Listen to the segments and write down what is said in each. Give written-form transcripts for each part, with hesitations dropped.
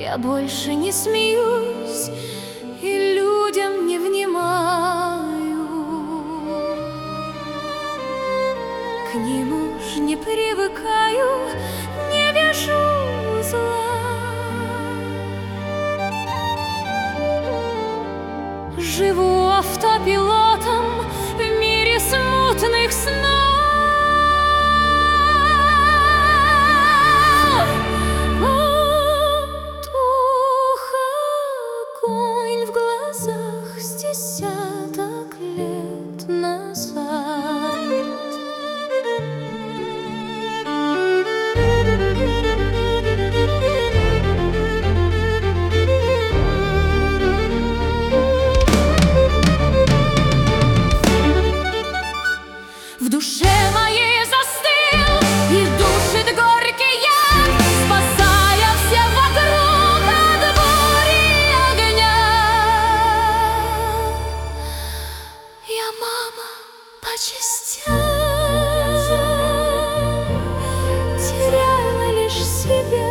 Я больше не смеюсь и людям не внимаю. К ним уж не привыкаю, не вяжу зла. Живу автопилотом в мире смутных снов. Потух огонь в глазах с десяток лет назад. В душе моей застыл и душит горький яд, спасая всех вокруг от бури и огня. Я мама по частям, теряла лишь себя.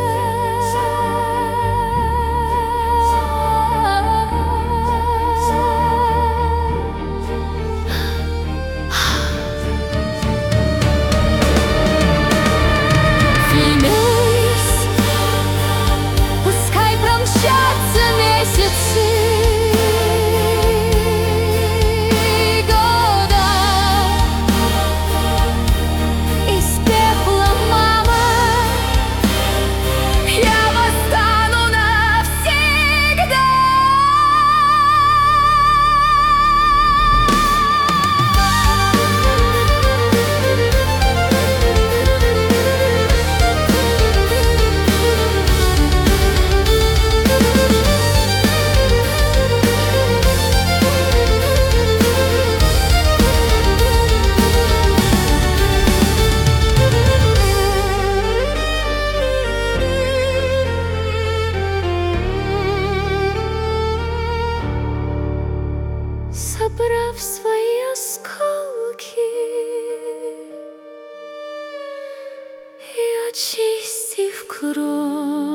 Собрав свои осколки и очистив кровь,